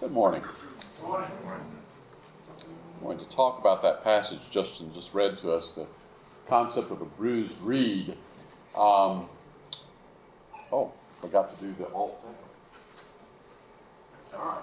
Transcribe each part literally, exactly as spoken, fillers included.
Good morning. Good morning. I'm going to talk about that passage Justin just read to us, the concept of a bruised reed. Um, oh, forgot to do the alt It's all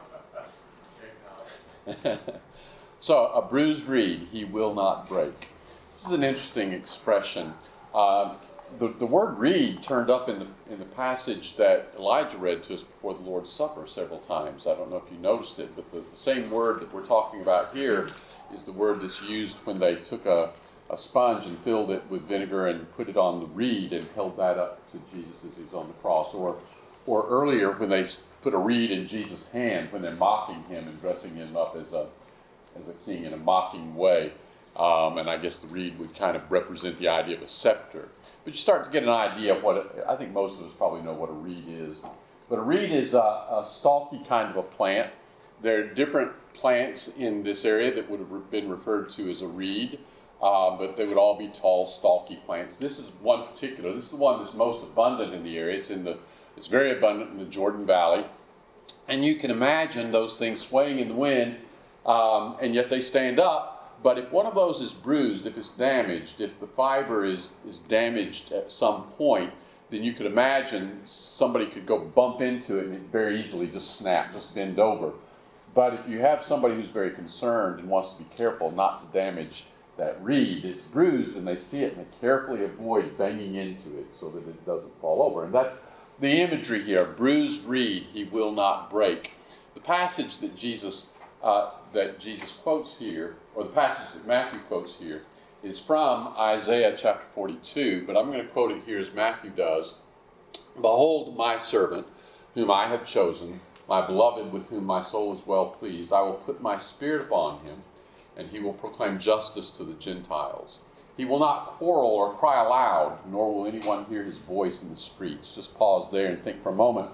right. So, a bruised reed he will not break. This is an interesting expression. Um, the, the word reed turned up in the in the passage that Elijah read to us before the Lord's Supper several times. I don't know if you noticed it, but the, the same word that we're talking about here is the word that's used when they took a, a sponge and filled it with vinegar and put it on the reed and held that up to Jesus as he's on the cross. Or, or earlier when they put a reed in Jesus' hand when they're mocking him and dressing him up as a as a king in a mocking way. Um, and I guess the reed would kind of represent the idea of a scepter. But you start to get an idea of what, it, I think most of us probably know what a reed is. But a reed is a, a stalky kind of a plant. There are different plants in this area that would have been referred to as a reed, uh, but they would all be tall, stalky plants. This is one particular, this is the one that's most abundant in the area. It's in the, it's very abundant in the Jordan Valley. And you can imagine those things swaying in the wind, um, and yet they stand up. But if one of those is bruised, if it's damaged, if the fiber is, is damaged at some point, then you could imagine somebody could go bump into it and it very easily just snap, just bend over. But if you have somebody who's very concerned and wants to be careful not to damage that reed, it's bruised and they see it and they carefully avoid banging into it so that it doesn't fall over. And that's the imagery here, bruised reed he will not break. The passage that Jesus uh, that Jesus quotes here, or the passage that Matthew quotes here, is from Isaiah chapter forty-two, but I'm going to quote it here as Matthew does. Behold my servant, whom I have chosen, my beloved with whom my soul is well pleased. I will put my spirit upon him, and he will proclaim justice to the Gentiles. He will not quarrel or cry aloud, nor will anyone hear his voice in the streets. Just pause there and think for a moment.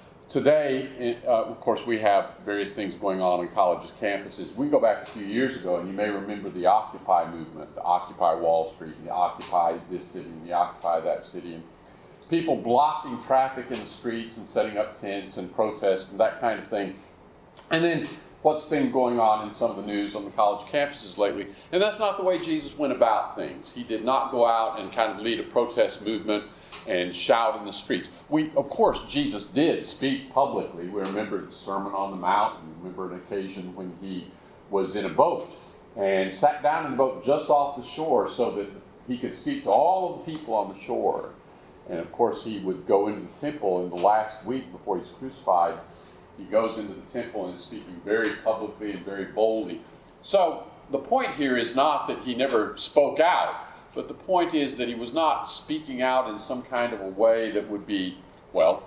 Today, uh, of course, we have various things going on on colleges' campuses. We go back a few years ago, and you may remember the Occupy movement, the Occupy Wall Street, and the Occupy this city, and the Occupy that city. And people blocking traffic in the streets and setting up tents and protests and that kind of thing. And then what's been going on in some of the news on the college campuses lately. And that's not the way Jesus went about things. He did not go out and kind of lead a protest movement and shout in the streets. We, of course, Jesus did speak publicly. We remember the Sermon on the Mount, and remember an occasion when he was in a boat and sat down in the boat just off the shore so that he could speak to all of the people on the shore. And of course, he would go into the temple in the last week before he's crucified. He goes into the temple and is speaking very publicly and very boldly. So the point here is not that he never spoke out, but the point is that he was not speaking out in some kind of a way that would be, well,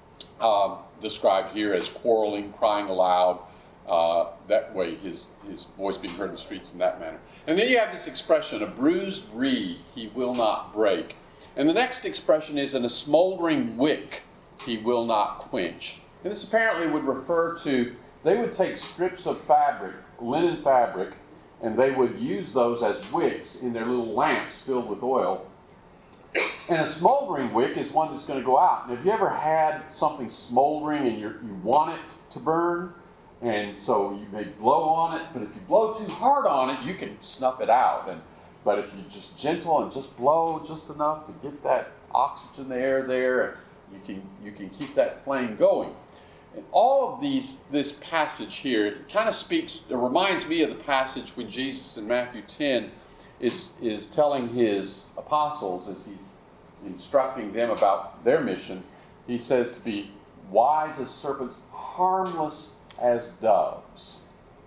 uh, described here as quarreling, crying aloud, uh, that way his, his voice being heard in the streets in that manner. And then you have this expression, a bruised reed he will not break. And the next expression is, in a smoldering wick he will not quench. And this apparently would refer to, they would take strips of fabric, linen fabric, and they would use those as wicks in their little lamps filled with oil. And a smoldering wick is one that's going to go out. And have you ever had something smoldering and you're, you want it to burn? And so you may blow on it, but if you blow too hard on it, you can snuff it out. And but if you just gentle and just blow just enough to get that oxygen, the air there, you can you can keep that flame going. And all of these, this passage here, it kind of speaks, it reminds me of the passage when Jesus in Matthew ten is, is telling his apostles, as he's instructing them about their mission, he says to be wise as serpents, harmless as doves.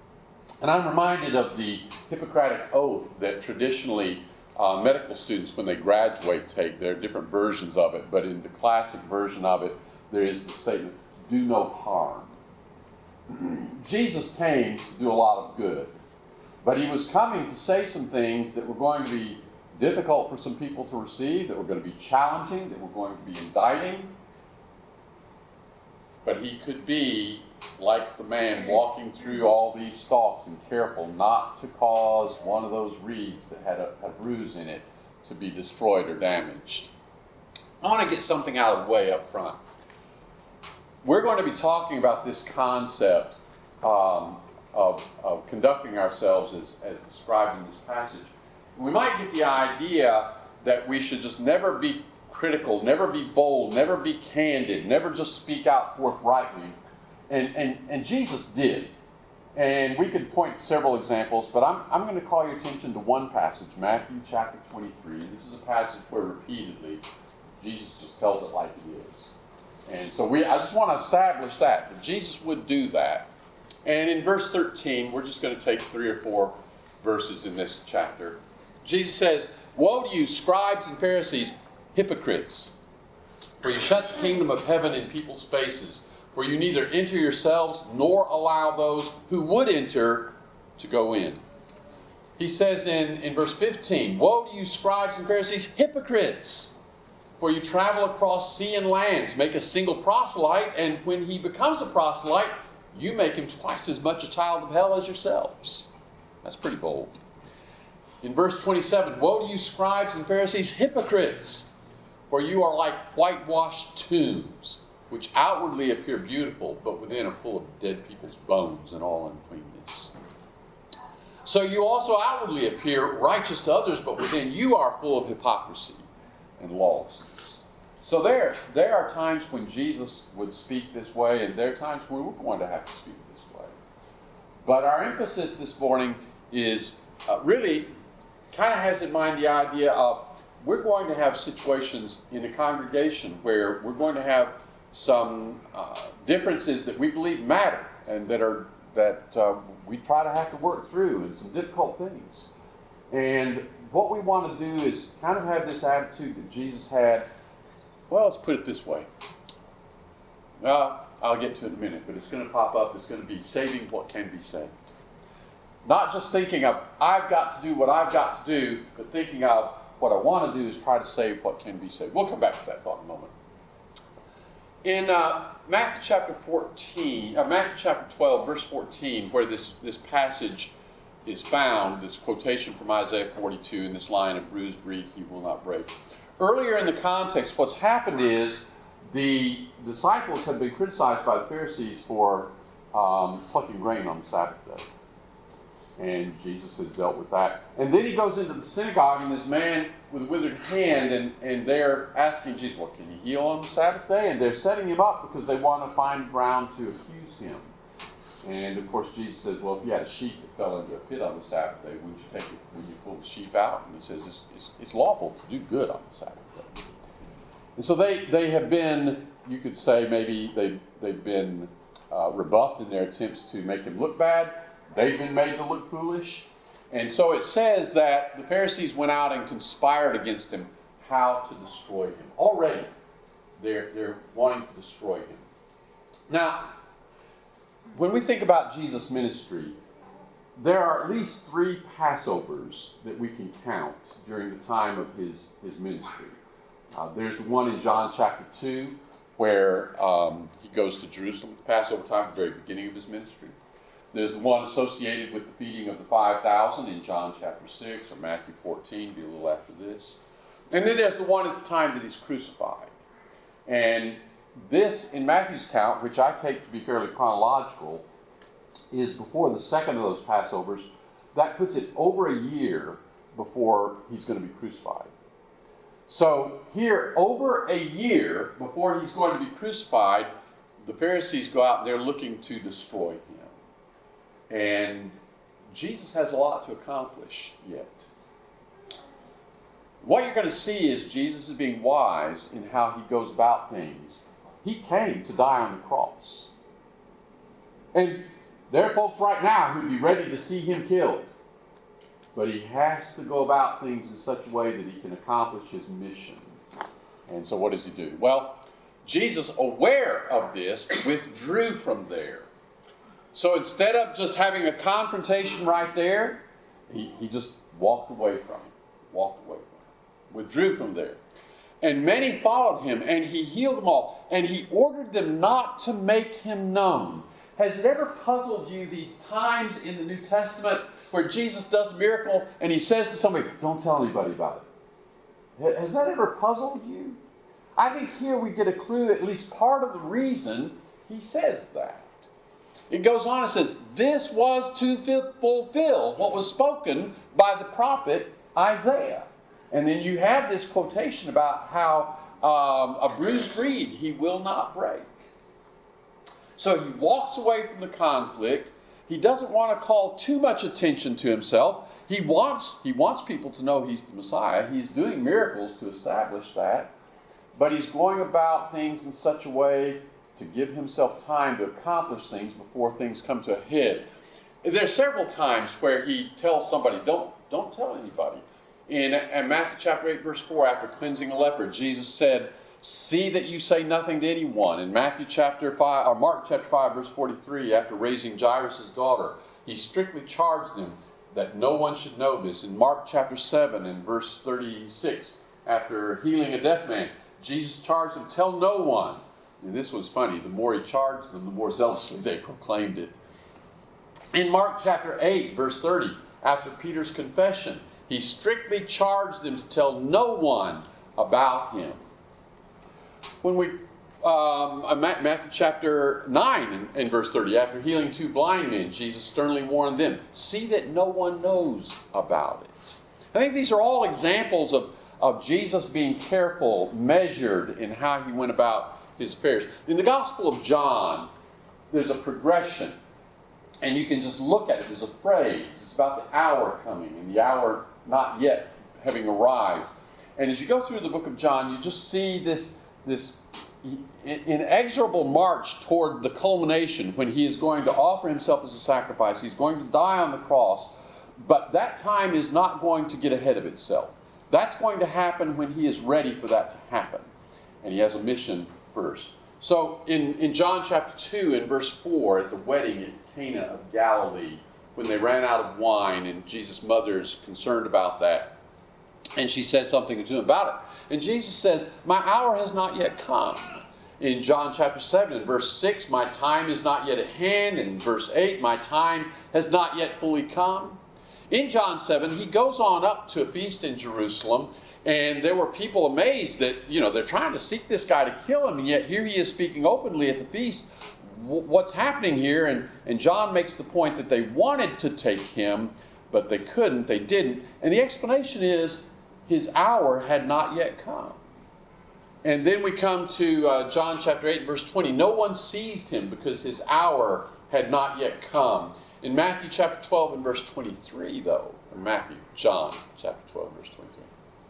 And I'm reminded of the Hippocratic Oath that traditionally uh, medical students, when they graduate, take. There are different versions of it, but in the classic version of it, there is the statement, do no harm. Jesus came to do a lot of good, but he was coming to say some things that were going to be difficult for some people to receive, that were going to be challenging, that were going to be indicting. But he could be like the man walking through all these stalks and careful not to cause one of those reeds that had a, a bruise in it to be destroyed or damaged. I want to get something out of the way up front. We're going to be talking about this concept um, of, of conducting ourselves as, as described in this passage. We might get the idea that we should just never be critical, never be bold, never be candid, never just speak out forthrightly. And, and, and Jesus did. And we could point to several examples, but I'm, I'm going to call your attention to one passage, Matthew chapter twenty-three. This is a passage where repeatedly Jesus just tells it like it is. And so we, I just want to establish that, that Jesus would do that. And in verse thirteen, we're just going to take three or four verses in this chapter. Jesus says, "Woe to you, scribes and Pharisees, hypocrites! For you shut the kingdom of heaven in people's faces. For you neither enter yourselves nor allow those who would enter to go in." He says in, in verse fifteen, "Woe to you, scribes and Pharisees, hypocrites! For you travel across sea and land to make a single proselyte, and when he becomes a proselyte, you make him twice as much a child of hell as yourselves." That's pretty bold. In verse twenty-seven, "Woe to you, scribes and Pharisees, hypocrites! For you are like whitewashed tombs, which outwardly appear beautiful, but within are full of dead people's bones and all uncleanness. So you also outwardly appear righteous to others, but within you are full of hypocrisy and lawlessness." So there, there are times when Jesus would speak this way, and there are times when we're going to have to speak this way. But our emphasis this morning is uh, really kind of has in mind the idea of we're going to have situations in a congregation where we're going to have some uh, differences that we believe matter and that are that uh, we try to have to work through, and some difficult things. And what we want to do is kind of have this attitude that Jesus had. Well, let's put it this way. Uh, I'll get to it in a minute, but it's going to pop up. It's going to be saving what can be saved. Not just thinking of, I've got to do what I've got to do, but thinking of what I want to do is try to save what can be saved. We'll come back to that thought in a moment. In uh, Matthew chapter fourteen, uh, Matthew chapter twelve, verse fourteen, where this, this passage is found, this quotation from Isaiah forty-two, in this line, "A bruised reed he will not break." Earlier in the context, what's happened is the disciples have been criticized by the Pharisees for um, plucking grain on the Sabbath day. And Jesus has dealt with that. And then he goes into the synagogue, and this man with a withered hand, and, and they're asking Jesus, well, can he heal on the Sabbath day? And they're setting him up because they want to find ground to accuse him. And of course Jesus says, well, if you had a sheep that fell into a pit on the Sabbath day, wouldn't you take it when you pull the sheep out? And he says, it's, it's, it's lawful to do good on the Sabbath day. And so they, they have been, you could say maybe they, they've been uh, rebuffed in their attempts to make him look bad. They've been made to look foolish. And so it says that the Pharisees went out and conspired against him how to destroy him. Already, they're, they're wanting to destroy him. Now, when we think about Jesus' ministry, there are at least three Passovers that we can count during the time of his, his ministry. Uh, there's one in John chapter two, where um, he goes to Jerusalem at the Passover time, at the very beginning of his ministry. There's the one associated with the feeding of the five thousand in John chapter six, or Matthew fourteen, be a little after this. And then there's the one at the time that he's crucified. And this, in Matthew's account, which I take to be fairly chronological, is before the second of those Passovers. That puts it over a year before he's going to be crucified. So here, over a year before he's going to be crucified, the Pharisees go out and they're looking to destroy him. And Jesus has a lot to accomplish yet. What you're going to see is Jesus is being wise in how he goes about things. He came to die on the cross. And there are folks right now who'd be ready to see him killed. But he has to go about things in such a way that he can accomplish his mission. And so what does he do? Well, Jesus, aware of this, withdrew from there. So instead of just having a confrontation right there, he, he just walked away from it. Walked away from it. Withdrew from there. And many followed him, and he healed them all. And he ordered them not to make him known. Has it ever puzzled you these times in the New Testament where Jesus does a miracle and he says to somebody, don't tell anybody about it? Has that ever puzzled you? I think here we get a clue, at least part of the reason he says that. It goes on and says, this was to fulfill what was spoken by the prophet Isaiah. And then you have this quotation about how um, a bruised reed he will not break. So he walks away from the conflict. He doesn't want to call too much attention to himself. He wants, he wants people to know he's the Messiah. He's doing miracles to establish that. But he's going about things in such a way to give himself time to accomplish things before things come to a head. There are several times where he tells somebody, don't, don't tell anybody. In, in Matthew chapter eight, verse four, after cleansing a leper, Jesus said, see that you say nothing to anyone. In Matthew chapter five, or Mark chapter five, verse forty-three, after raising Jairus' daughter, he strictly charged them that no one should know this. In Mark chapter seven, and verse thirty-six, after healing a deaf man, Jesus charged them, tell no one. And this was funny. The more he charged them, the more zealously they proclaimed it. In Mark chapter eight, verse thirty, after Peter's confession, he strictly charged them to tell no one about him. When we, um, Matthew chapter nine and, and verse thirty, after healing two blind men, Jesus sternly warned them, see that no one knows about it. I think these are all examples of, of Jesus being careful, measured in how he went about his affairs. In the Gospel of John, there's a progression, and you can just look at it. There's a phrase. It's about the hour coming, and the hour not yet having arrived. And as you go through the book of John, you just see this, this inexorable march toward the culmination when he is going to offer himself as a sacrifice. He's going to die on the cross, but that time is not going to get ahead of itself. That's going to happen when he is ready for that to happen. And he has a mission first. So in, in John chapter two and verse four, at the wedding at Cana of Galilee, when they ran out of wine, and Jesus' mother's concerned about that, and she said something to him about it. And Jesus says, my hour has not yet come. In John chapter seven and verse six, my time is not yet at hand. And in verse eight, my time has not yet fully come. In John seven, he goes on up to a feast in Jerusalem, and there were people amazed that, you know, they're trying to seek this guy to kill him, and yet here he is speaking openly at the feast. What's happening here? And, and John makes the point that they wanted to take him, but they couldn't, they didn't. And the explanation is his hour had not yet come. And then we come to uh, John chapter eight, verse twenty. No one seized him because his hour had not yet come. In Matthew chapter twelve and verse twenty-three, though, or Matthew, John chapter twelve, verse twenty-three.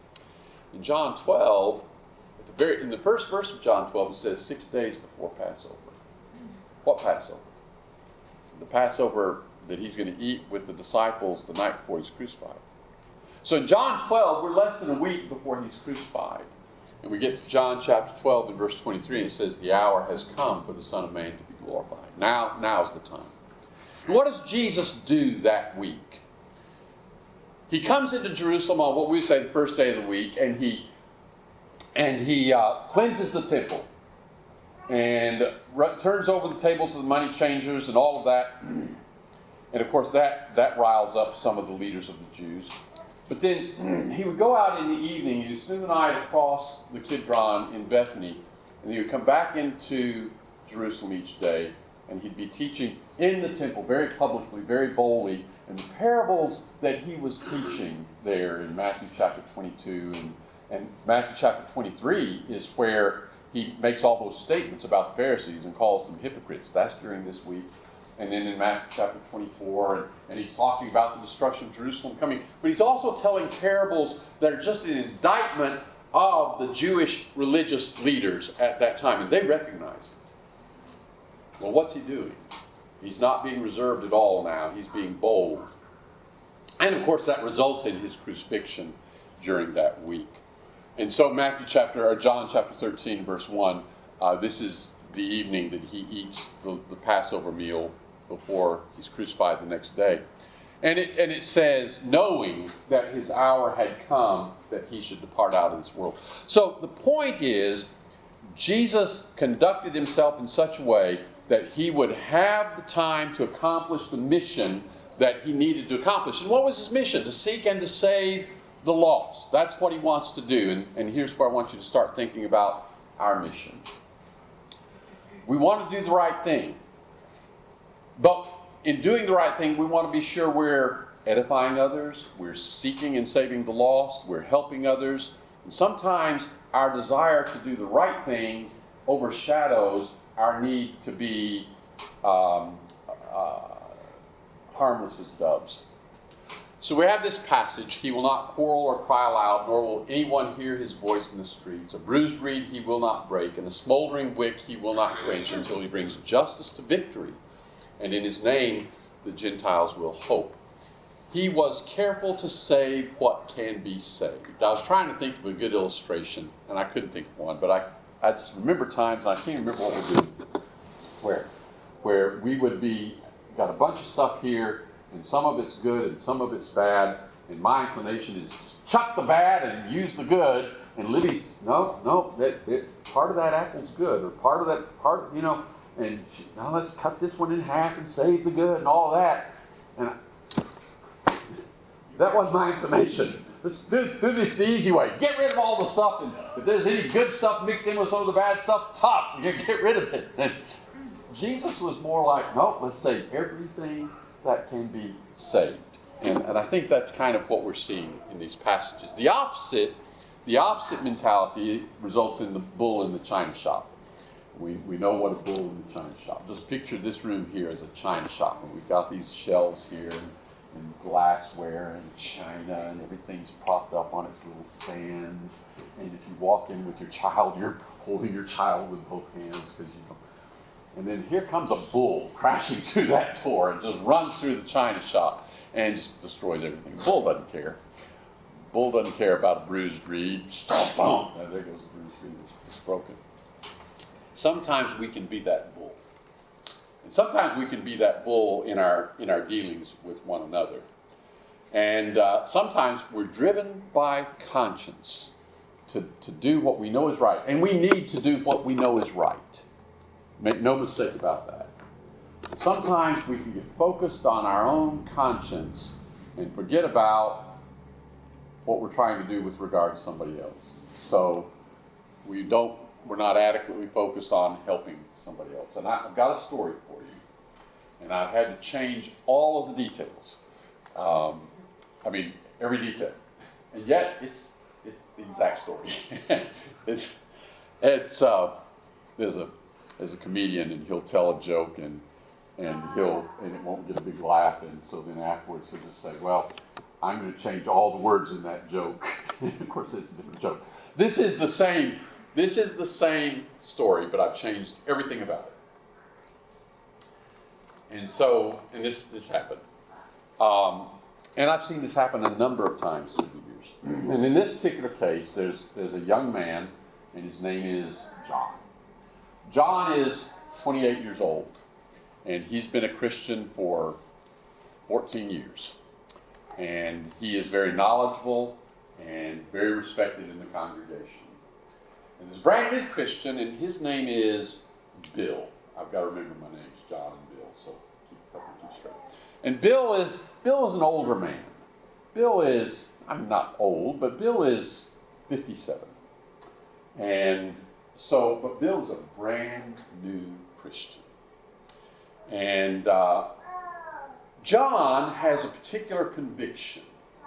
In John twelve, at the very, in the first verse of John twelve, it says six days before Passover. What Passover? The Passover that he's going to eat with the disciples the night before he's crucified. So in John twelve, we're less than a week before he's crucified. And we get to John chapter twelve and verse twenty-three, and it says, the hour has come for the Son of Man to be glorified. Now, now's the time. And what does Jesus do that week? He comes into Jerusalem on what we say the first day of the week, and he, and he uh, cleanses the temple. And turns over the tables of the money changers and all of that. And of course that, that riles up some of the leaders of the Jews. But then he would go out in the evening, he would spend the night across the Kidron in Bethany, and he would come back into Jerusalem each day, and he'd be teaching in the temple very publicly, very boldly. And the parables that he was teaching there in Matthew chapter twenty-two and, and Matthew chapter twenty-three is where he makes all those statements about the Pharisees and calls them hypocrites. That's during this week. And then in Matthew chapter twenty-four, and, and he's talking about the destruction of Jerusalem coming. But he's also telling parables that are just an indictment of the Jewish religious leaders at that time. And they recognize it. Well, what's he doing? He's not being reserved at all now. He's being bold. And of course that results in his crucifixion during that week. And so Matthew chapter, or John chapter thirteen, verse one, uh, this is the evening that he eats the, the Passover meal before he's crucified the next day. And it, and it says, knowing that his hour had come, that he should depart out of this world. So the point is, Jesus conducted himself in such a way that he would have the time to accomplish the mission that he needed to accomplish. And what was his mission? To seek and to save the lost. That's what he wants to do. And, and here's where I want you to start thinking about our mission. We want to do the right thing. But in doing the right thing, we want to be sure we're edifying others, we're seeking and saving the lost, we're helping others. And sometimes our desire to do the right thing overshadows our need to be um, uh, harmless as doves. So we have this passage, he will not quarrel or cry aloud, nor will anyone hear his voice in the streets. A bruised reed he will not break, and a smoldering wick he will not quench until he brings justice to victory. And in his name the Gentiles will hope. He was careful to save what can be saved. I was trying to think of a good illustration, and I couldn't think of one, but I, I just remember times, and I can't remember what we did, where, where we would be, got a bunch of stuff here, and some of it's good and some of it's bad, and my inclination is chuck the bad and use the good, and Libby's, no, no, that, that part of that apple's good, or part of that, part, you know, and she, now let's cut this one in half and save the good and all that. And I, that was my inclination. Let's do, do this the easy way. Get rid of all the stuff, and if there's any good stuff mixed in with some of the bad stuff, tough, you get rid of it. And Jesus was more like, no, let's save everything that can be saved. And, and I think that's kind of what we're seeing in these passages. The opposite, the opposite mentality results in the bull in the china shop. We, we know what a bull in the china shop. Just picture this room here as a china shop. And we've got these shelves here and, and glassware and china, and everything's propped up on its little stands. And if you walk in with your child, you're holding your child with both hands because you know. And then here comes a bull crashing through that door and just runs through the china shop and just destroys everything. The bull doesn't care. The bull doesn't care about a bruised reed. Stomp, boom. And there goes the bruised reed. It's broken. Sometimes we can be that bull. And sometimes we can be that bull in our in our dealings with one another. And uh, sometimes we're driven by conscience to, to do what we know is right. And we need to do what we know is right. Make no mistake about that. Sometimes we can get focused on our own conscience and forget about what we're trying to do with regard to somebody else. So we don't, we're not adequately focused on helping somebody else. And I've got a story for you. And I've had to change all of the details. Um, I mean, every detail. And yet, it's it's the exact story. it's, it's uh, there's a There's a comedian, and he'll tell a joke, and and he'll and it won't get a big laugh, and so then afterwards he'll just say, "Well, I'm going to change all the words in that joke." Of course, it's a different joke. This is the same. This is the same story, but I've changed everything about it. And so, and this this happened, um, and I've seen this happen a number of times through the years. And in this particular case, there's there's a young man, and his name is John. John is twenty-eight years old, and he's been a Christian for fourteen years. And he is very knowledgeable and very respected in the congregation. And he's a brand new Christian, and his name is Bill. I've got to remember my names, John and Bill, so keep a couple two straight. And Bill is Bill is an older man. Bill is, I'm not old, but Bill is fifty-seven. And So, but Bill's a brand new Christian. And uh, John has a particular conviction.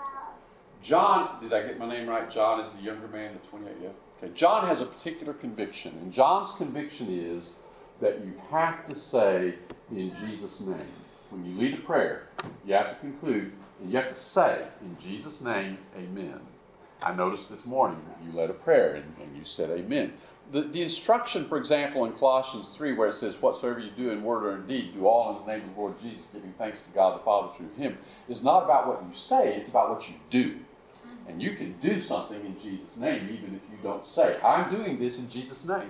John, did I get my name right? John is the younger man, the twenty-eight, yeah? Okay, John has a particular conviction. And John's conviction is that you have to say, in Jesus' name. When you lead a prayer, you have to conclude, and you have to say, in Jesus' name, amen. I noticed this morning that you led a prayer and, and you said amen. The, the instruction, for example, in Colossians three, where it says, whatsoever you do in word or in deed, do all in the name of the Lord Jesus, giving thanks to God the Father through him, is not about what you say, it's about what you do. And you can do something in Jesus' name, even if you don't say, I'm doing this in Jesus' name.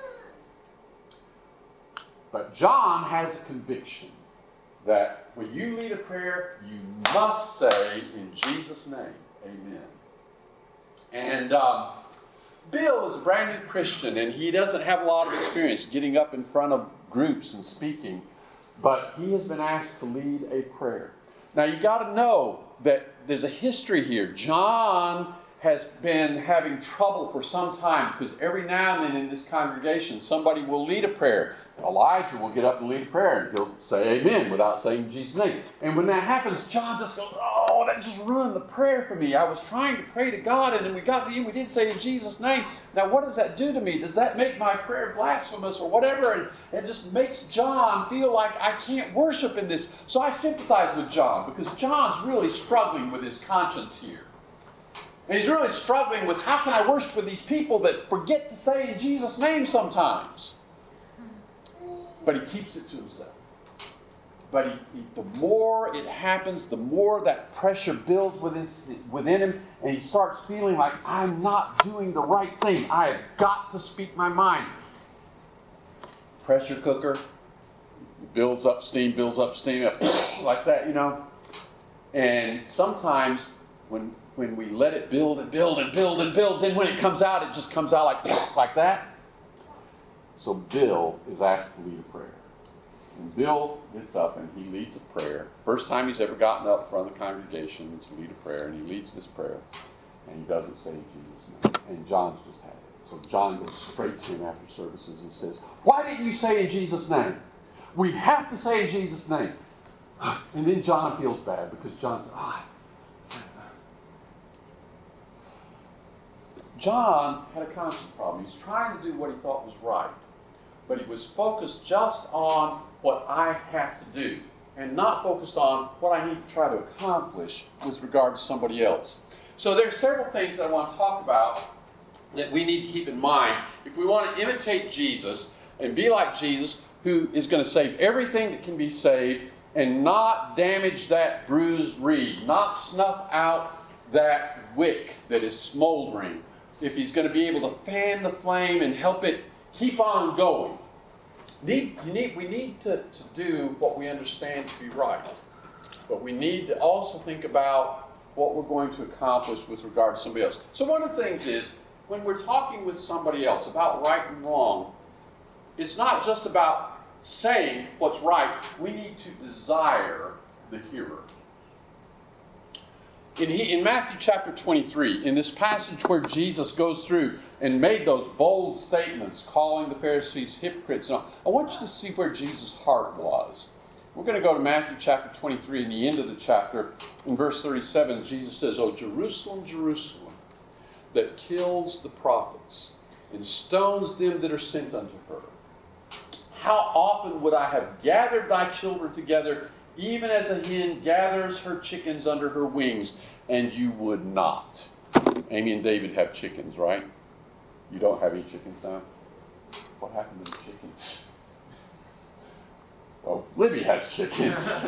But John has a conviction that when you lead a prayer, you must say, in Jesus' name, amen. And um, Bill is a brand new Christian, and he doesn't have a lot of experience getting up in front of groups and speaking, but he has been asked to lead a prayer. Now, you got to know that there's a history here. John has been having trouble for some time because every now and then in this congregation, somebody will lead a prayer. Elijah will get up and lead prayer, and he'll say amen without saying Jesus' name. And when that happens, John just goes, oh, that just ruined the prayer for me. I was trying to pray to God, and then we got to the end, we didn't say in Jesus' name. Now, what does that do to me? Does that make my prayer blasphemous or whatever? And it just makes John feel like I can't worship in this. So I sympathize with John, because John's really struggling with his conscience here. And he's really struggling with, how can I worship with these people that forget to say in Jesus' name sometimes? But he keeps it to himself. But he, he, the more it happens, the more that pressure builds within, within him, and he starts feeling like, I'm not doing the right thing. I have got to speak my mind. Pressure cooker builds up steam, builds up steam, like that, you know. And sometimes when when we let it build and build and build and build, then when it comes out, it just comes out like, like that. So Bill is asked to lead a prayer. And Bill gets up and he leads a prayer. First time he's ever gotten up in front of the congregation to lead a prayer, and he leads this prayer, and he doesn't say Jesus' name. And John's just had it. So John goes straight to him after services and says, why didn't you say in Jesus' name? We have to say in Jesus' name. And then John feels bad because John's, ah. John had a conscience problem. He was trying to do what he thought was right. But he was focused just on what I have to do, and not focused on what I need to try to accomplish with regard to somebody else. So there are several things that I want to talk about that we need to keep in mind if we want to imitate Jesus and be like Jesus, who is going to save everything that can be saved and not damage that bruised reed, not snuff out that wick that is smoldering. If he's going to be able to fan the flame and help it keep on going. Need, you need, we need to, to do what we understand to be right. But we need to also think about what we're going to accomplish with regard to somebody else. So one of the things is, when we're talking with somebody else about right and wrong, it's not just about saying what's right. We need to desire the hearer. In, he, in Matthew chapter twenty-three, in this passage where Jesus goes through and made those bold statements, calling the Pharisees hypocrites, and all, I want you to see where Jesus' heart was. We're going to go to Matthew chapter twenty-three, in the end of the chapter, in verse thirty-seven, Jesus says, "O Jerusalem, Jerusalem, that kills the prophets and stones them that are sent unto her. How often would I have gathered thy children together, even as a hen gathers her chickens under her wings, and you would not." Amy and David have chickens, right? You don't have any chickens now? What happened to the chickens? Well, Libby has chickens.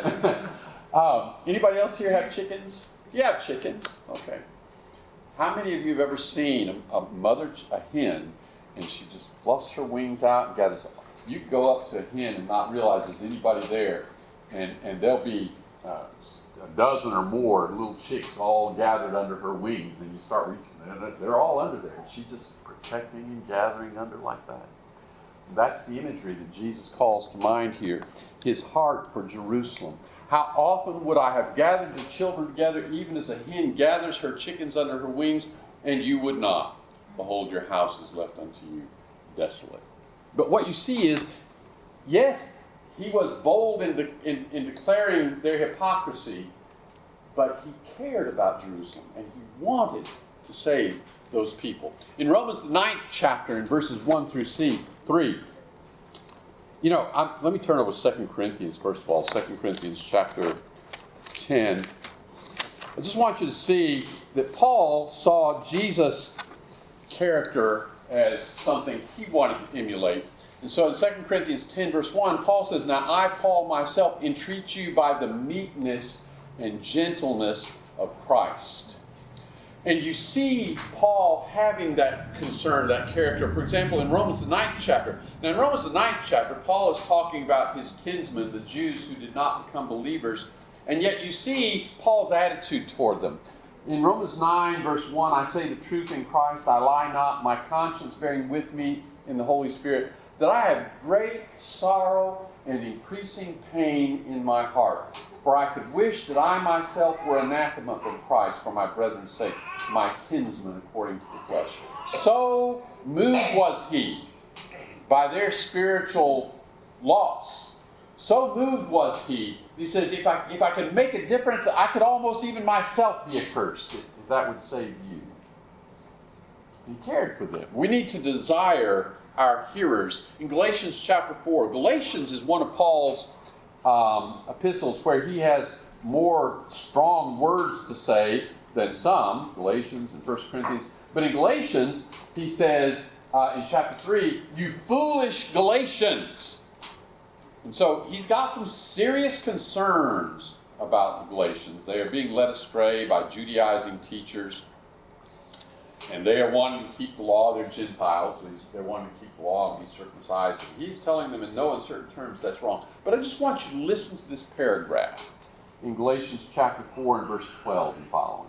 um, anybody else here have chickens? You have chickens. Okay. How many of you have ever seen a, a mother, a hen, and she just fluffs her wings out and gathers? You can go up to a hen and not realize there's anybody there. And, and there'll be uh, a dozen or more little chicks all gathered under her wings, and you start reaching. They're, they're all under there. And she's just protecting and gathering under like that. That's the imagery that Jesus calls to mind here. His heart for Jerusalem. How often would I have gathered your children together, even as a hen gathers her chickens under her wings, and you would not? Behold, your house is left unto you desolate. But what you see is, yes, he was bold in, de- in, in declaring their hypocrisy, but he cared about Jerusalem, and he wanted to save those people. In Romans the ninth chapter, in verses one through three, you know, I'm, let me turn over to Second Corinthians, first of all, Second Corinthians chapter ten. I just want you to see that Paul saw Jesus' character as something he wanted to emulate. And so in Second Corinthians ten, verse one, Paul says, "Now I, Paul, myself, entreat you by the meekness and gentleness of Christ." And you see Paul having that concern, that character. For example, in Romans the ninth chapter. Now in Romans the ninth chapter, Paul is talking about his kinsmen, the Jews who did not become believers. And yet you see Paul's attitude toward them. In Romans nine, verse one, "I say the truth in Christ, I lie not, my conscience bearing with me in the Holy Spirit, that I have great sorrow and increasing pain in my heart. For I could wish that I myself were anathema from Christ for my brethren's sake, my kinsmen according to the flesh." So moved was he by their spiritual loss. So moved was he. He says, if I, if I could make a difference, I could almost even myself be accursed, if that would save you. He cared for them. We need to desire our hearers. In Galatians chapter four, Galatians is one of Paul's um, epistles where he has more strong words to say than some, Galatians and First Corinthians. But in Galatians, he says uh, in chapter three, you foolish Galatians. And so he's got some serious concerns about the Galatians. They are being led astray by Judaizing teachers. And they are wanting to keep the law. They're Gentiles. So they're wanting to keep the law and be circumcised. And he's telling them in no uncertain terms that's wrong. But I just want you to listen to this paragraph in Galatians chapter four and verse twelve and following.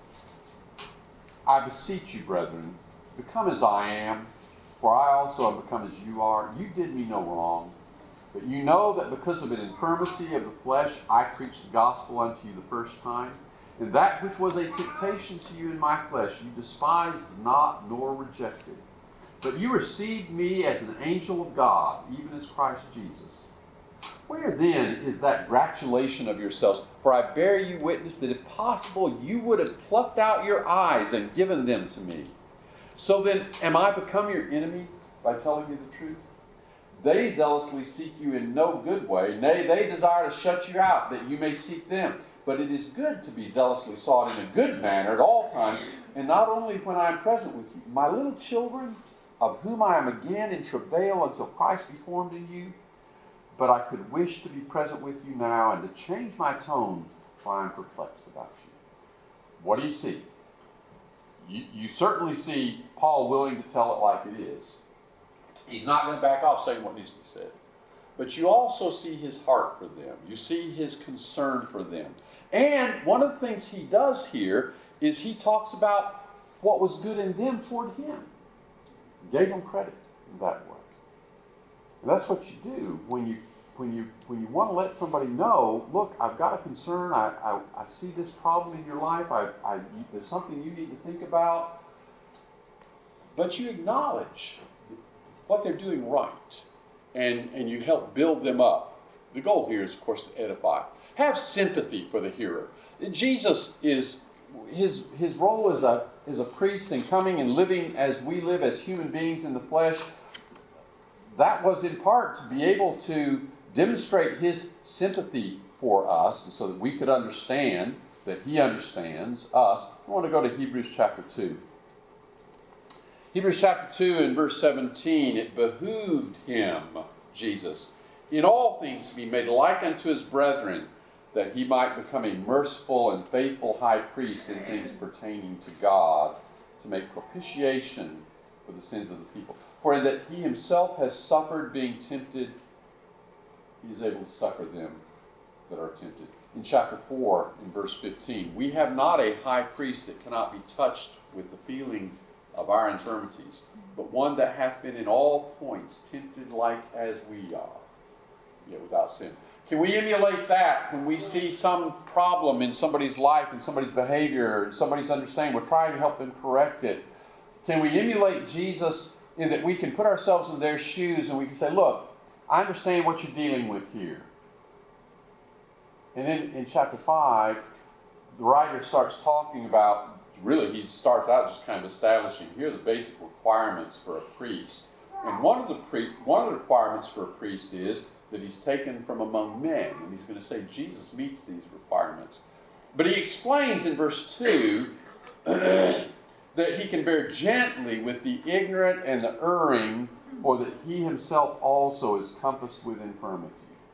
I beseech you, brethren, become as I am, for I also have become as you are. You did me no wrong. But you know that because of an infirmity of the flesh, I preached the gospel unto you the first time. And that which was a temptation to you in my flesh, you despised not nor rejected. But you received me as an angel of God, even as Christ Jesus. Where then is that gratulation of yourselves? For I bear you witness that if possible, you would have plucked out your eyes and given them to me. So then, am I become your enemy by telling you the truth? They zealously seek you in no good way. Nay, they desire to shut you out, that you may seek them. But it is good to be zealously sought in a good manner at all times, and not only when I am present with you. My little children, of whom I am again in travail until Christ be formed in you, but I could wish to be present with you now and to change my tone, for I am perplexed about you. What do you see? You, you certainly see Paul willing to tell it like it is. He's not going to back off saying what needs to be said. But you also see his heart for them. You see his concern for them. And one of the things he does here is he talks about what was good in them toward him. He gave them credit in that way. And that's what you do when you when you when you want to let somebody know, look, I've got a concern. I I, I see this problem in your life. I, I there's something you need to think about. But you acknowledge what they're doing right. And, and you help build them up. The goal here is, of course, to edify. Have sympathy for the hearer. Jesus is, his, his role as a, as a priest and coming and living as we live as human beings in the flesh, that was in part to be able to demonstrate his sympathy for us and so that we could understand that he understands us. I want to go to Hebrews chapter two. Hebrews chapter two and verse seventeen, it behooved him, Jesus, in all things to be made like unto his brethren, that he might become a merciful and faithful high priest in things pertaining to God, to make propitiation for the sins of the people. For that he himself has suffered being tempted, he is able to succor them that are tempted. In chapter four, in verse fifteen, we have not a high priest that cannot be touched with the feeling of our infirmities, but one that hath been in all points tempted like as we are, yet without sin. Can we emulate that when we see some problem in somebody's life, in somebody's behavior, in somebody's understanding? We're trying to help them correct it. Can we emulate Jesus in that we can put ourselves in their shoes and we can say, look, I understand what you're dealing with here. And then in chapter five, the writer starts talking about, really, he starts out just kind of establishing here the basic requirements for a priest. And one of the pre- one of the requirements for a priest is that he's taken from among men. And he's going to say Jesus meets these requirements. But he explains in verse two that he can bear gently with the ignorant and the erring, or that he himself also is compassed with infirmity.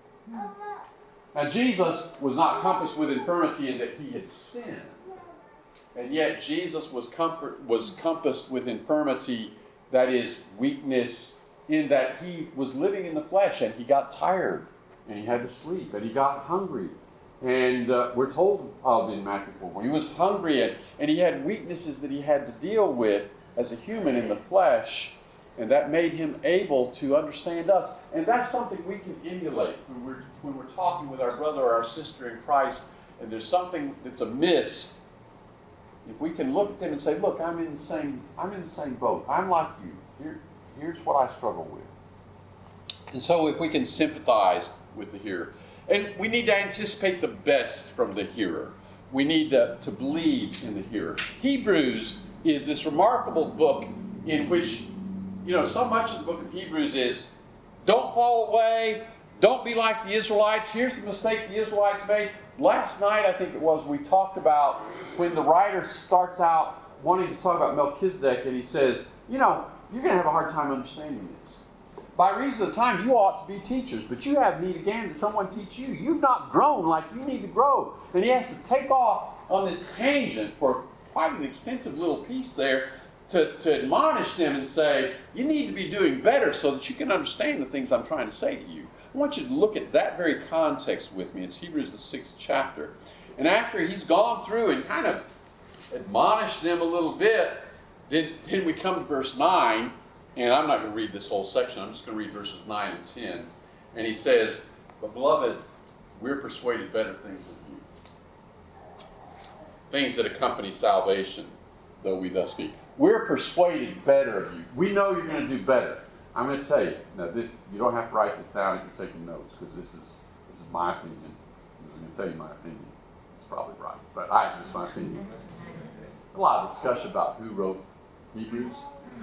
Now, Jesus was not compassed with infirmity in that he had sinned. And yet Jesus was comfort, was compassed with infirmity, that is, weakness, in that he was living in the flesh and he got tired and he had to sleep and he got hungry. And uh, we're told of in Matthew four, when he was hungry and, and he had weaknesses that he had to deal with as a human in the flesh, and that made him able to understand us. And that's something we can emulate when we're, when we're talking with our brother or our sister in Christ and there's something that's amiss. If we can look at them and say, look, I'm in the same, I'm in the same boat. I'm like you. Here, here's what I struggle with. And so if we can sympathize with the hearer, and we need to anticipate the best from the hearer. We need to, to believe in the hearer. Hebrews is this remarkable book in which, you know, so much of the book of Hebrews is, don't fall away, don't be like the Israelites. Here's the mistake the Israelites made. Last night, I think it was, we talked about when the writer starts out wanting to talk about Melchizedek, and he says, you know, you're going to have a hard time understanding this. By reason of time, you ought to be teachers, but you have need again that someone teach you. You've not grown like you need to grow. And he has to take off on this tangent for quite an extensive little piece there to, to admonish them and say, you need to be doing better so that you can understand the things I'm trying to say to you. I want you to look at that very context with me. It's Hebrews the sixth chapter. And after he's gone through and kind of admonished them a little bit, then, then we come to verse nine. And I'm not going to read this whole section. I'm just going to read verses nine and ten. And he says, but beloved, we're persuaded better things of you. Things that accompany salvation, though we thus speak. We're persuaded better of you. We know you're going to do better. I'm going to tell you. Now, this, you don't have to write this down if you're taking notes, because this is, this is my opinion. I'm going to tell you my opinion. It's probably right, but I, this is my opinion. A lot of discussion about who wrote Hebrews.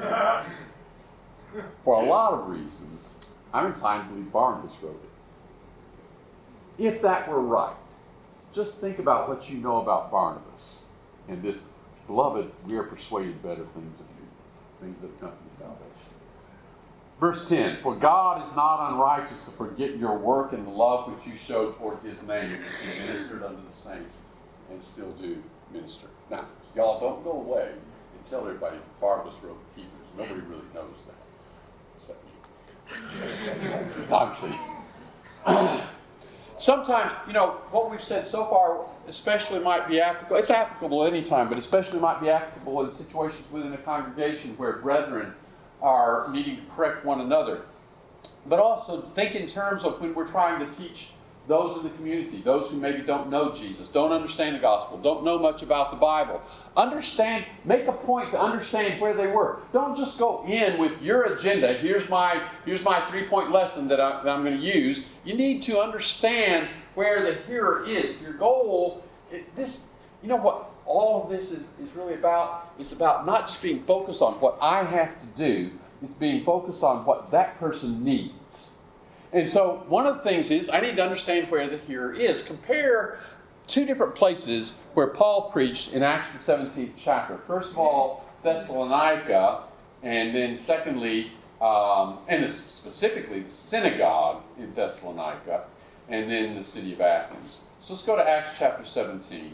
For a lot of reasons, I'm inclined to believe Barnabas wrote it. If that were right, just think about what you know about Barnabas and this, beloved, we are persuaded better things of you, things that accompany salvation. Verse ten, for God is not unrighteous to forget your work and the love which you showed toward his name, which you ministered unto the saints and still do minister. Now, y'all don't go away and tell everybody Barnabas wrote Hebrews. Nobody really knows that. Except you. Actually. Sometimes, you know, what we've said so far especially might be applicable. It's applicable anytime, but especially might be applicable in situations within a congregation where brethren are needing to correct one another. But also think in terms of when we're trying to teach those in the community, those who maybe don't know Jesus, don't understand the gospel, don't know much about the Bible. Understand, make a point to understand where they were. Don't just go in with your agenda. Here's my, here's my three-point lesson that, I, that I'm going to use. You need to understand where the hearer is. If your goal, it, this, you know what all of this is, is really about? It's about not just being focused on what I have to do. It's being focused on what that person needs. And so one of the things is I need to understand where the hearer is. Compare two different places where Paul preached in Acts the seventeenth chapter. First of all, Thessalonica, and then secondly, um, and this, specifically the synagogue in Thessalonica, and then the city of Athens. So let's go to Acts chapter seventeen.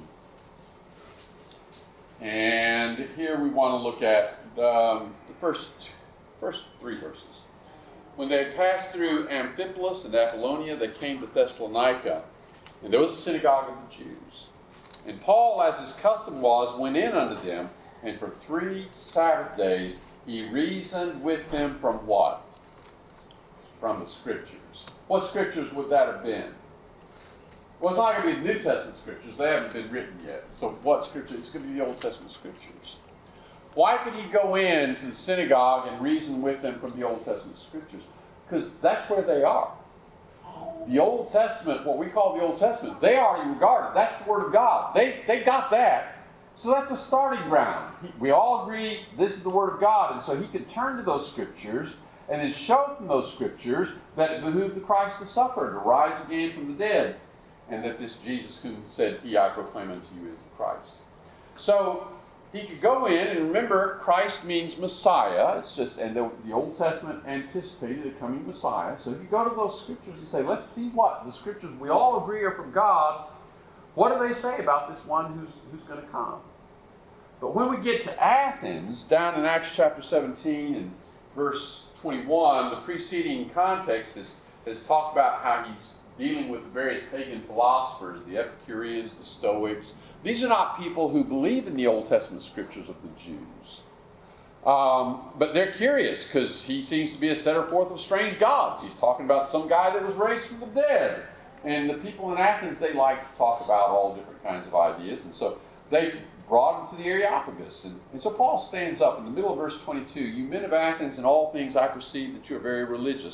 And here we want to look at um, the first, first three verses. When they had passed through Amphipolis and Apollonia, they came to Thessalonica, and there was a synagogue of the Jews. And Paul, as his custom was, went in unto them, and for three Sabbath days he reasoned with them from what? From the Scriptures. What Scriptures would that have been? Well, it's not going to be the New Testament Scriptures. They haven't been written yet. So what Scripture? It's going to be the Old Testament Scriptures. Why could he go into the synagogue and reason with them from the Old Testament Scriptures? Because that's where they are. The Old Testament, what we call the Old Testament, they already regarded. That's the Word of God. They, they got that. So that's a starting ground. He, we all agree this is the Word of God. And so he could turn to those Scriptures and then show from those Scriptures that it behooved the Christ to suffer, to rise again from the dead, and that this Jesus whom said, He I proclaim unto you is the Christ. So he could go in, and remember, Christ means Messiah. It's just, and the, the Old Testament anticipated a coming Messiah. So if you go to those Scriptures and say, let's see what the Scriptures we all agree are from God, what do they say about this one who's, who's going to come? But when we get to Athens, down in Acts chapter seventeen and verse twenty-one, the preceding context is, has talked about how he's dealing with the various pagan philosophers, the Epicureans, the Stoics. These are not people who believe in the Old Testament Scriptures of the Jews. Um, but they're curious because he seems to be a setter forth of strange gods. He's talking about some guy that was raised from the dead. And the people in Athens, they like to talk about all different kinds of ideas. And so they brought him to the Areopagus. And, and so Paul stands up in the middle of verse twenty-two. You men of Athens, in all things I perceive that you are very religious.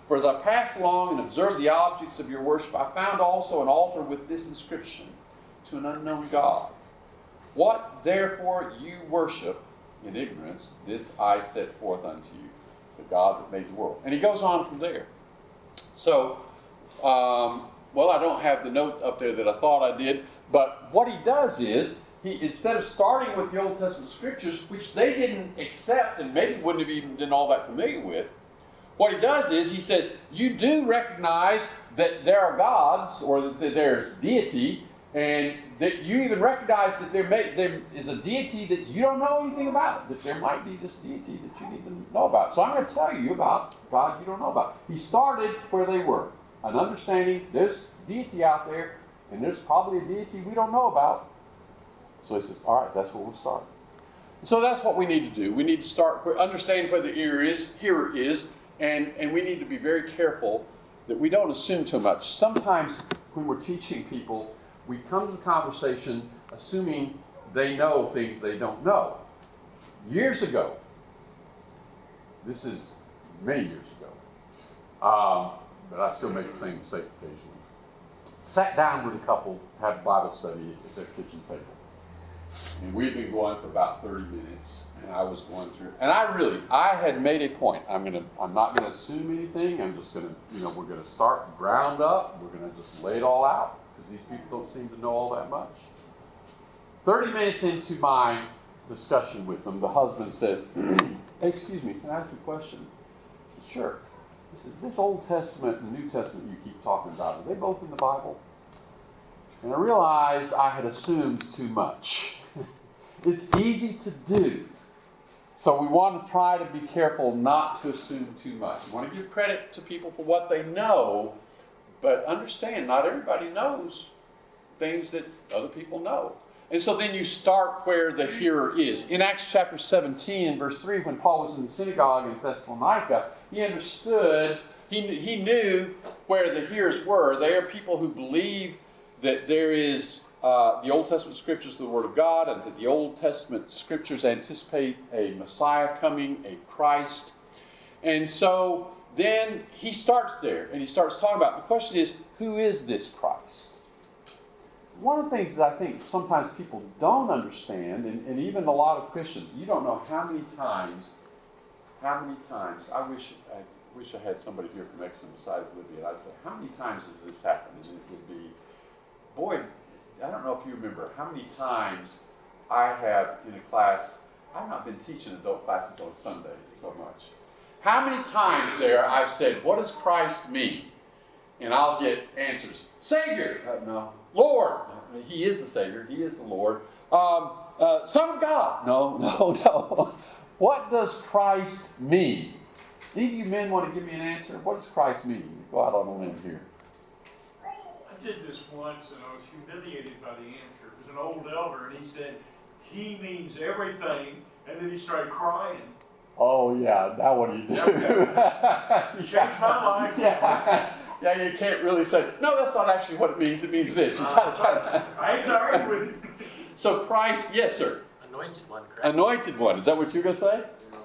For as I passed along and observed the objects of your worship, I found also an altar with this inscription, to an unknown God. What therefore you worship in ignorance, this I set forth unto you, the God that made the world. And he goes on from there. So, um, well, I don't have the note up there that I thought I did, but what he does is, he, instead of starting with the Old Testament scriptures, which they didn't accept and maybe wouldn't have even been all that familiar with, what he does is he says, you do recognize that there are gods, or that there's deity, and that you even recognize that there, may, there is a deity that you don't know anything about, that there might be this deity that you need to know about. So I'm going to tell you about God you don't know about. He started where they were, an understanding there's deity out there, and there's probably a deity we don't know about. So he says, all right, that's where we'll start. So that's what we need to do. We need to start understanding where the ear is, hearer is, and, and we need to be very careful that we don't assume too much. Sometimes when we're teaching people, we come to the conversation assuming they know things they don't know. Years ago, this is many years ago, um, but I still make the same mistake occasionally. Sat down with a couple, had Bible study at their kitchen table. And we'd been going for about thirty minutes, and I was going through, and I really, I had made a point. I'm gonna, I'm not gonna assume anything. I'm just gonna, you know, we're gonna start ground up. We're gonna just lay it all out, because these people don't seem to know all that much. thirty minutes into my discussion with them, the husband says, hey, excuse me, can I ask a question? I said, sure. He says, this Old Testament and New Testament you keep talking about, are they both in the Bible? And I realized I had assumed too much. It's easy to do. So we want to try to be careful not to assume too much. We want to give credit to people for what they know, but understand not everybody knows things that other people know. And so then you start where the hearer is. In Acts chapter seventeen, verse three, when Paul was in the synagogue in Thessalonica, he understood, he, he knew where the hearers were. They are people who believe that there is uh, the Old Testament scriptures, the Word of God, and that the Old Testament scriptures anticipate a Messiah coming, a Christ. And so then he starts there, and he starts talking about, the question is, who is this Christ? One of the things that I think sometimes people don't understand, and, and even a lot of Christians, you don't know how many times, how many times, I wish I wish I had somebody here from Exodus besides Libby, and I'd say, how many times has this happened? And it would be, boy, I don't know if you remember how many times I have in a class, I've not been teaching adult classes on Sunday so much. How many times there I've said, what does Christ mean? And I'll get answers. Savior. Uh, no. Lord. He is the Savior. He is the Lord. Um, uh, Son of God. No, no, no. What does Christ mean? Any of you men want to give me an answer? What does Christ mean? Go out on a limb here. I did this once, and I was humiliated by the answer. It was an old elder, and he said, he means everything, and then he started crying. Oh, yeah, now what do you do? Yeah. Changed my life. Yeah. Yeah, you can't really say, no, that's not actually what it means. It means this. You gotta, gotta. I ain't arguing with you. So Christ, yes, sir. Anointed one, correct? Anointed one. Is that what you're going to say?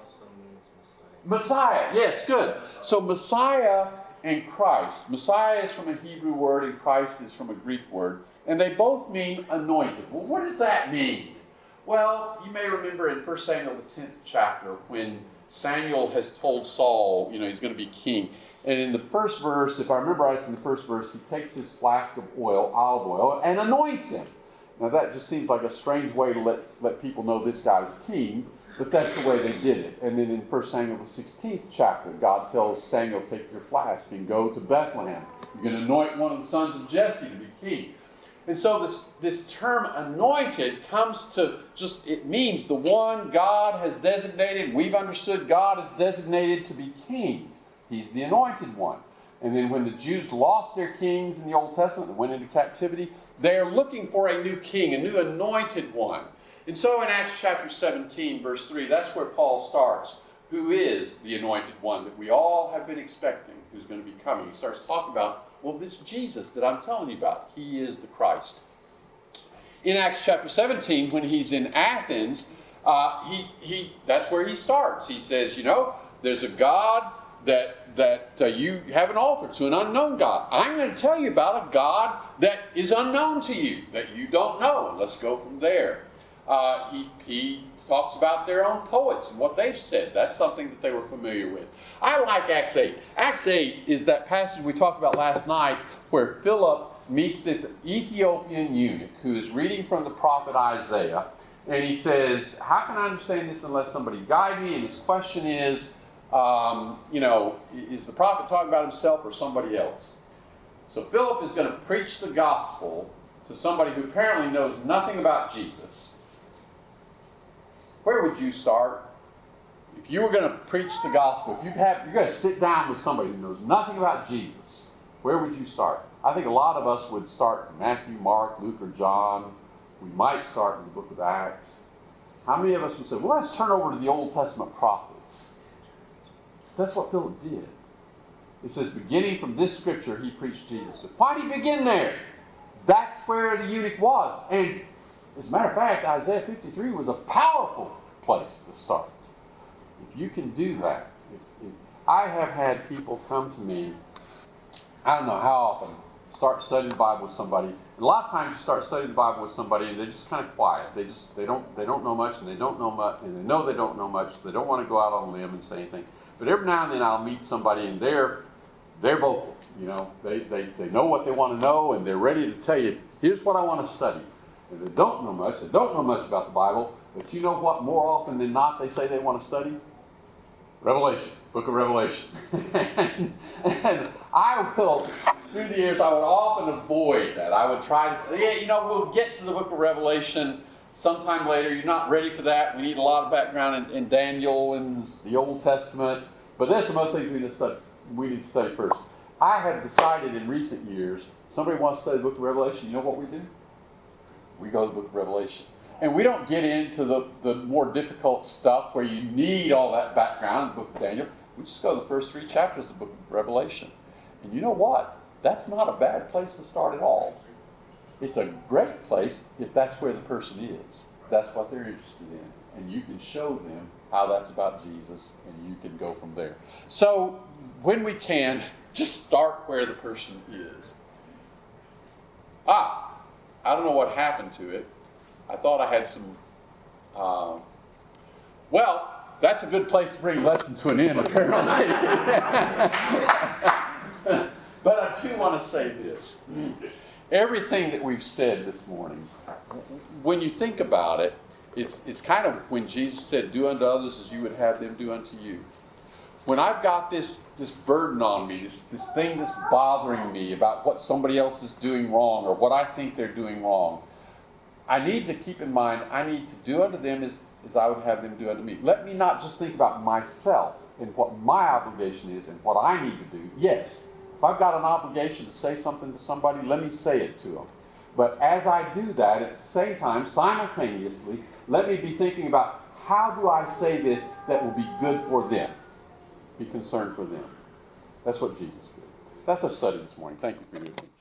Messiah. Yes, good. So Messiah and Christ. Messiah is from a Hebrew word and Christ is from a Greek word. And they both mean anointed. Well, what does that mean? Well, you may remember in First Samuel, the tenth chapter, when Samuel has told Saul, you know, he's going to be king. And in the first verse, if I remember right, it's in the first verse, he takes his flask of oil, olive oil, and anoints him. Now that just seems like a strange way to let, let people know this guy's king, but that's the way they did it. And then in First Samuel, the sixteenth chapter, God tells Samuel, take your flask and go to Bethlehem. You're going to anoint one of the sons of Jesse to be king. And so this, this term anointed comes to just, it means the one God has designated, we've understood God is designated to be king. He's the anointed one. And then when the Jews lost their kings in the Old Testament and went into captivity, they're looking for a new king, a new anointed one. And so in Acts chapter seventeen, verse three, that's where Paul starts. Who is the anointed one that we all have been expecting, who's going to be coming? He starts talking about, well, this Jesus that I'm telling you about, he is the Christ. In Acts chapter seventeen, when he's in Athens, uh, he, he, that's where he starts. He says, you know, there's a God that, that uh, you have an altar to an unknown God. I'm going to tell you about a God that is unknown to you, that you don't know. Let's go from there. Uh, he, he talks about their own poets and what they've said. That's something that they were familiar with. I like Acts eight. Acts eight is that passage we talked about last night where Philip meets this Ethiopian eunuch who is reading from the prophet Isaiah. And he says, how can I understand this unless somebody guide me? And his question is, um, you know, is the prophet talking about himself or somebody else? So Philip is going to preach the gospel to somebody who apparently knows nothing about Jesus. Where would you start? If you were going to preach the gospel, if you have, you're going to sit down with somebody who knows nothing about Jesus, where would you start? I think a lot of us would start in Matthew, Mark, Luke, or John. We might start in the book of Acts. How many of us would say, well, let's turn over to the Old Testament prophets? That's what Philip did. It says, beginning from this scripture, he preached Jesus. Why did he begin there? That's where the eunuch was. And as a matter of fact, Isaiah fifty-three was a powerful place to start. If you can do that. If, if I have had people come to me, I don't know how often, start studying the Bible with somebody. And a lot of times you start studying the Bible with somebody and they're just kind of quiet. They just they don't they don't know much and they don't know much and they know they don't know much. So they don't want to go out on a limb and say anything. But every now and then I'll meet somebody and they're they're vocal. You know, they, they, they know what they want to know and they're ready to tell you, here's what I want to study. And they don't know much, they don't know much about the Bible, but you know what, more often than not they say they want to study? Revelation, book of Revelation. and, and I will, through the years, I would often avoid that. I would try to say, yeah, you know, we'll get to the book of Revelation sometime later. You're not ready for that. We need a lot of background in, in Daniel and the Old Testament. But there's some other things we need to study, we need to study first. I have decided in recent years, somebody wants to study the book of Revelation, you know what we do? We go to the book of Revelation. And we don't get into the, the more difficult stuff where you need all that background in the book of Daniel. We just go to the first three chapters of the book of Revelation. And you know what? That's not a bad place to start at all. It's a great place if that's where the person is. That's what they're interested in. And you can show them how that's about Jesus, and you can go from there. So, when we can, just start where the person is. Ah, I don't know what happened to it. I thought I had some... Uh, well, that's a good place to bring lesson to an end, apparently. But I do want to say this. Everything that we've said this morning, when you think about it, it's, it's kind of when Jesus said, do unto others as you would have them do unto you. When I've got this, this burden on me, this, this thing that's bothering me about what somebody else is doing wrong or what I think they're doing wrong, I need to keep in mind, I need to do unto them as, as I would have them do unto me. Let me not just think about myself and what my obligation is and what I need to do. Yes, if I've got an obligation to say something to somebody, let me say it to them. But as I do that, at the same time, simultaneously, let me be thinking about how do I say this that will be good for them? Be concerned for them. That's what Jesus did. That's our study this morning. Thank you for your attention.